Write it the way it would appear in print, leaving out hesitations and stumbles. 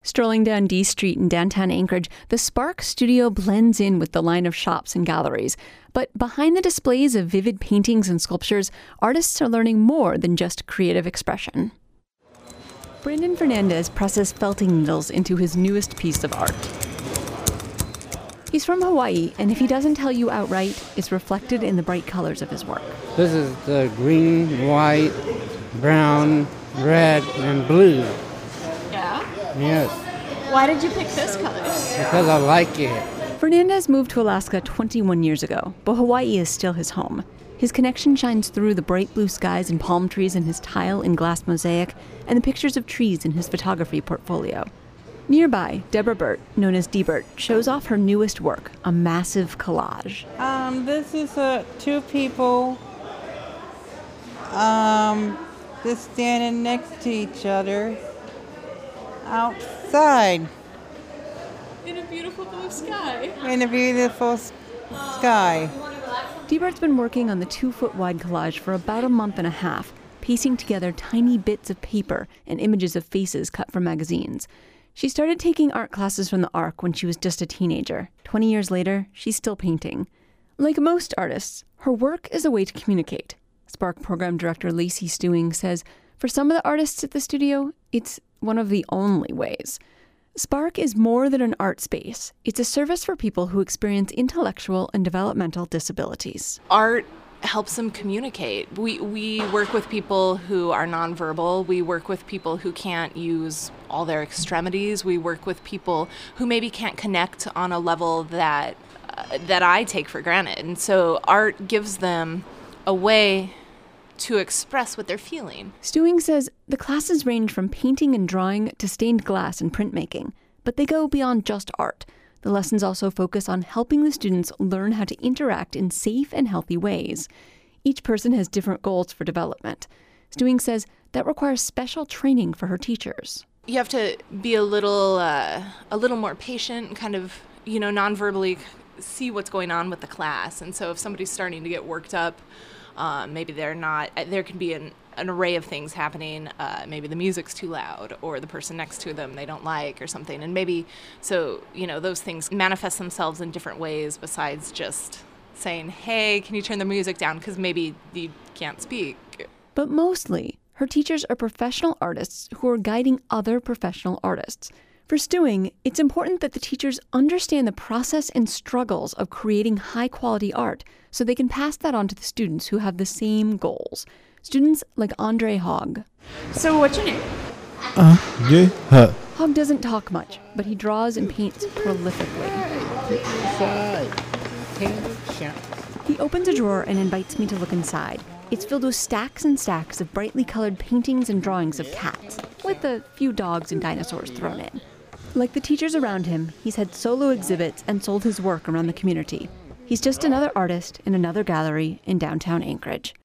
Strolling down D Street in downtown Anchorage, the Spark studio blends in with the line of shops and galleries. But behind the displays of vivid paintings and sculptures, artists are learning more than just creative expression. Brandon Fernandez presses felting needles into his newest piece of art. He's from Hawaii, and if he doesn't tell you outright, it's reflected in the bright colors of his work. This is the green, white, brown, red, and blue. Yeah? Yes, Why did you pick this color? because I like it. Fernandez moved to Alaska 21 years ago, but Hawaii is still his home. His connection shines through the bright blue skies and palm trees in his tile and glass mosaic, and the pictures of trees in his photography portfolio. Nearby, Deborah Burt, known as D-Burt, shows off her newest work, a massive collage. This is two people just standing next to each other outside In a beautiful blue sky. in a beautiful sky. D-Burt's been working on the 2-foot-wide collage for about a month and a half, piecing together tiny bits of paper and images of faces cut from magazines. She started taking art classes from the Arc when she was just a teenager. 20 years later, she's still painting. Like most artists, her work is a way to communicate. Spark program director Lacey Stewing says, for some of the artists at the studio, it's one of the only ways. Spark is more than an art space. It's a service for people who experience intellectual and developmental disabilities. Art helps them communicate. We work with people who are nonverbal. We work with people who can't use all their extremities. We work with people who maybe can't connect on a level that I take for granted. And so art gives them a way to express what they're feeling. Stewing says the classes range from painting and drawing to stained glass and printmaking, but they go beyond just art. The lessons also focus on helping the students learn how to interact in safe and healthy ways. Each person has different goals for development. Stewing says that requires special training for her teachers. You have to be a little more patient and kind of, non-verbally see what's going on with the class. And so if somebody's starting to get worked up, maybe they're not, there can be an array of things happening. Maybe the music's too loud, or the person next to them they don't like, or something. And maybe, so, those things manifest themselves in different ways besides just saying, hey, can you turn the music down? Because maybe you can't speak. But mostly, her teachers are professional artists who are guiding other professional artists. For Stewing, it's important that the teachers understand the process and struggles of creating high-quality art so they can pass that on to the students who have the same goals. Students like Andre Hogg. So what's your name? Hogg doesn't talk much, but he draws and paints prolifically. He opens a drawer and invites me to look inside. It's filled with stacks and stacks of brightly colored paintings and drawings of cats, with a few dogs and dinosaurs thrown in. Like the teachers around him, he's had solo exhibits and sold his work around the community. He's just another artist in another gallery in downtown Anchorage.